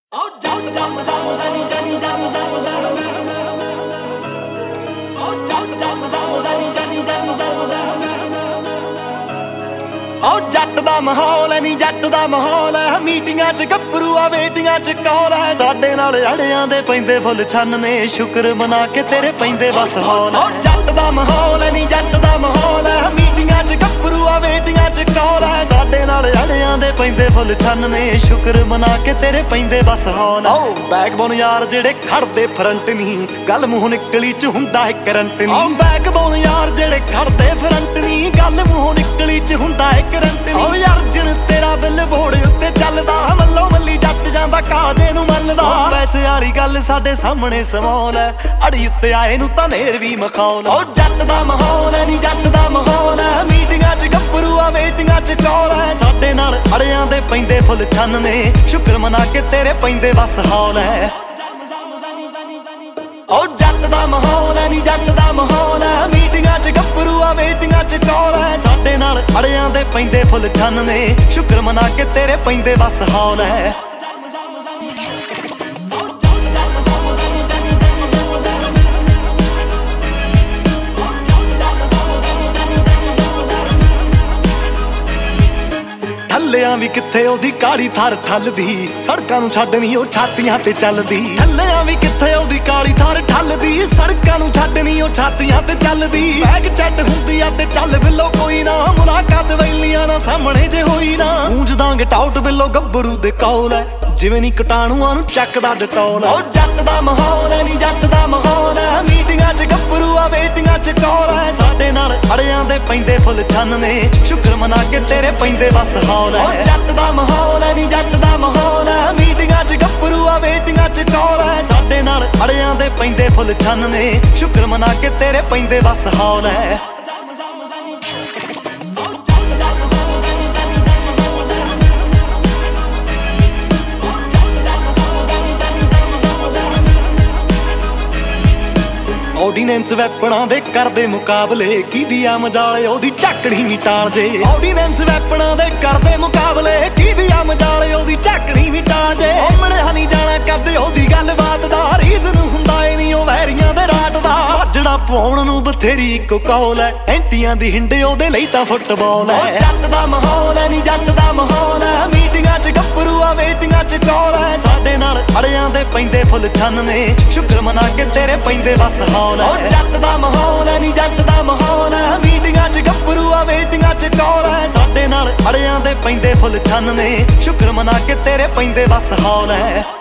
जट दा माहौल है नी जट दा माहौल है मीटिंगां च गप्परू आ वेटिंगां च कौल है साडे नाल अड़ियां दे पैंदे फुल छन ने शुक्र मना के तेरे पैंदे बस हौल जट दा माहौल है नी जट दा माहौल है मीटिंगां च गप्परू आ वेटिंगां च कौल है साडे नाल अड़ियां दे पैंदे फुल छन ने शुक्र मना के तेरे पैंदे बस हौल बैकबोन यार जेड़े खड़दे फ्रंट नी गल मूंह निकली च हुंदा है करंट नी बैकबोन यार जेड़े खड़दे फ्रंट नी गल मूंह निकली च हुंदा है करंट नी अर्जुन तेरा बिल बोर्ड उत्ते चलदा मल्लो मल्ली जट जांदा कादे नूं मलदा पैसे वाली गल साडे सामने समौल है अड़ी उत्ते आए नूं तां नेर भी मखौल जट दा माहौल है नी जट दा माहौल है मीटिंगां च गप्परू आ वेटिंगां च कौल है साडे नाल अड़ियां दे पैंदे फुल छन ने शुक्र मना के तेरे पैंदे बस हौल है जट दा माहौल है नी जट दा माहौल है मीटिंगां च गप्परू आ वेटिंगां च कौल है साडे नाल अड़ियां दे पैंदे फुल छन ने शुक्र मना के तेरे पैंदे बस हौल है ਠੱਲਿਆਂ ਵੀ ਕਿੱਥੇ ਉਹਦੀ ਕਾਲੀ ਥਾਰ ਠੱਲਦੀ ਸੜਕਾਂ ਨੂੰ ਛੱਡ ਨਹੀਂ ਉਹ ਛਾਤੀਆਂ ਤੇ ਚੱਲਦੀ ਠੱਲਿਆਂ ਵੀ ਕਿੱਥੇ ਉਹਦੀ ਕਾਲੀ ਥਾਰ ਠੱਲਦੀ ਸੜਕਾਂ ਨੂੰ ਛੱਡ ਨਹੀਂ ਉਹ ਛਾਤੀਆਂ ਤੇ ਚੱਲਦੀ ਬੈਗ ਚੱਟ ਹੁੰਦੀ ਆ ਤੇ ਚੱਲ ਬਿੱਲੋ ਕੋਈ ਨਾ ਮੁਲਾਕਾਤ ਵੈਲੀਆਂ ਨਾ ਸਾਹਮਣੇ ਜੇ ਹੋਈ ਨਾ ਗੂੰਜ ਦਾਂਗੇ ਟਾਊਟ ਬਿੱਲੋ ਗੱਭਰੂ ਦੇ ਕੌਲ ਹੈ ਜਿਵੇਂ ਨੀ ਕਟਾਣੂਆਂ ਨੂੰ ਚੱਕਦਾ ਡਟੌਲ ਜੱਟ ਦਾ ਮਾਹੌਲ ਹੈ ਨੀ ਜੱਟ ਦਾ ਮਾਹੌਲ ਹੈ ਮੀਟਿੰਗਾਂ 'ਚ ਗੱਭਰੂ ਆ ਵੇਟਿੰਗਾਂ 'ਚ ਕੌਲ ਹੈ ਸਾਡੇ ਨਾਲ ਅੜਿਆਂ ਦੇ ਪੈਂਦੇ ਫੁੱਲ ਛੰਨ ਨੇ ਸ਼ੁਕਰ ਮਨਾ ਕੇ ਤੇਰੇ ਪੈਂਦੇ ਬਸ ਹੌਲ ਹੈ ਜੱਟ ਦਾ ਮਾਹੌਲ ਹੈ ਨੀ ਜੱਟ ਦਾ ਮਾਹੌਲ ਹੈ ਮੀਟਿੰਗਾਂ 'ਚ ਗੱਭਰੂ ਆ ਵੇਟਿੰਗਾਂ 'ਚ ਕੌਲ ਹੈ ਸਾਡੇ ਨਾਲ ਅੜਿਆਂ ਦੇ ਪੈਂਦੇ ਫੁੱਲ ਛੰਨ ਨੇ ਸ਼ੁਕਰ ਮਨਾ ਕੇ ਤੇਰੇ ਪੈਂਦੇ ਬਸ ਹੌਲ ਹੈ ਆਰਡੀਨੈਂਸ ਵੈਪਣਾਂ ਦੇ ਕਰਦੇ ਮੁਕਾਬਲੇ ਕਿਹਦੀ ਆ ਮਜਾਲ ਉਹਦੀ ਝਾਕੜੀ ਨਹੀਂ ਟਾਲ ਜੇ ਆਰਡੀਨੈਂਸ ਵੈਪਣਾਂ ਦੇ ਕਰਦੇ ਮੁਕਾਬਲੇ ਕਿਹਦੀ ਆ ਮਜਾਲ ਉਹਦੀ ਝਾਕੜੀ ਨਹੀਂ ਟਾਲ ਜੇ ਮਣਿਆ ਨਹੀਂ ਜਾਣਾ ਕਦੇ ਉਹਦੀ ਗੱਲਬਾਤ ਦਾ ਰੀਜ਼ਨ ਹੁੰਦਾ ਏ ਨਹੀਂ ਉਹ ਵੈਰੀਆਂ ਦੇ ਰਾਟ ਦਾ ਵੱਜਣਾ ਪਾਉਣ ਨੂੰ ਬਥੇਰੀ ਇੱਕੋ ਕੌਲ ਹੈ ਐਂਟੀਆਂ ਦੀ ਹਿੰਡੇ ਉਹਦੇ ਲਈ ਤਾਂ ਫੁੱਟਬਾਲ ਹੈ ਜੱਟ ਦਾ ਮਾਹੌਲ ਹੈ ਨਹੀਂ ਜੱਟ ਦਾ ਮਾਹੌਲ ਹੈ ਮੀਟਿੰਗਾਂ 'ਚ ਗੱਭਰੂ ਆ ਵੇਟਿੰਗਾਂ 'ਚ ਕੌਲ ਹੈ ਸਾਡੇ ਨਾਲ ਅੜਿਆਂ ਦੇ ਪੈਂਦੇ ਫੁੱਲ ਛੰਨ ਨੇ ਸ਼ੁਕਰ ਮਨਾ ਕੇ ਤੇਰੇ ਪੈਂਦੇ ਬਸ ਹੌਲ ਜੱਟ ਦਾ ਮਾਹੌਲ ਹੈ ਨੀ ਜੱਟ ਦਾ ਮਾਹੌਲ ਹੈ ਮੀਟਿੰਗਾਂ 'ਚ ਗੱਭਰੂ ਆ ਵੇਟਿੰਗਾਂ 'ਚ ਕੌਲ ਹੈ ਸਾਡੇ ਨਾਲ ਅੜਿਆਂ ਦੇ ਪੈਂਦੇ ਫੁੱਲ ਛੰਨ ਨੇ ਸ਼ੁਕਰ ਮਨਾ ਕੇ ਤੇਰੇ ਪੈਂਦੇ ਬਸ ਹੌਲ ਹੈ